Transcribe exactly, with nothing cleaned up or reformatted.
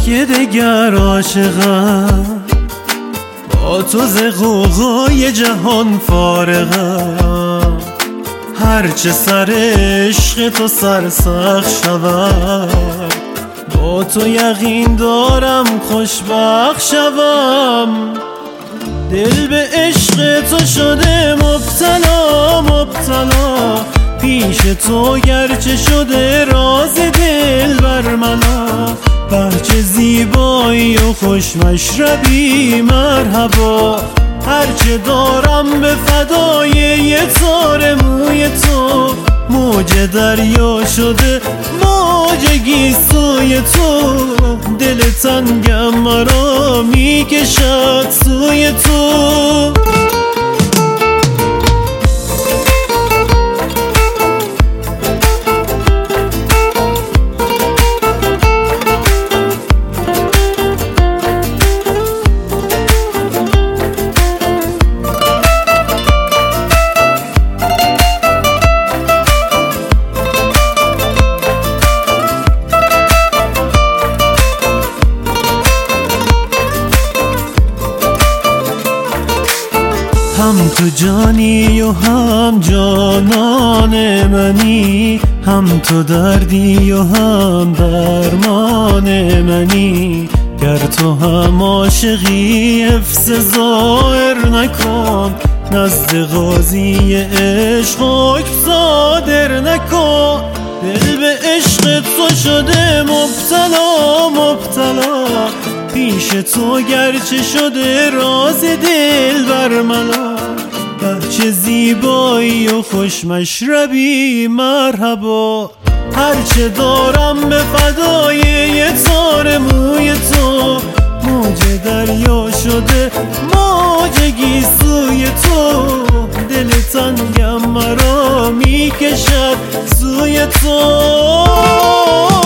که دگر عاشقم، با تو ز غوغای جهان فارغم. هرچه سر عشق تو سرسخت شوم، با تو یقین دارم خوشبخت شوم. دل به عشق تو شده مبتلا مبتلا، پیش تو گرچه شده راز دل بر منا. بچه زیبایی و خوش مشربی مرحبا، هرچه دارم به فدای یه تار موی تو. موج دریا شده موج گیسوی تو، دل تنگم مرا میکشد سوی تو. هم تو جانی و هم جانان منی، هم تو دردی و هم درمان منی. گر تو هم عاشقی حفظ ظاهر نکن، نزد قاضی عشق حکم صادر نکن. دل به عشق تو شده مبتلا مبتلا، پیش تو گرچه شده راز دل بر ملا. بچه زیبایی و خوش مشربی مرحبا، هرچه دارم به فدای یه تار موی تو. موج دریا شده موج گیسوی تو، دل تنگم مرا میکشد سوی تو.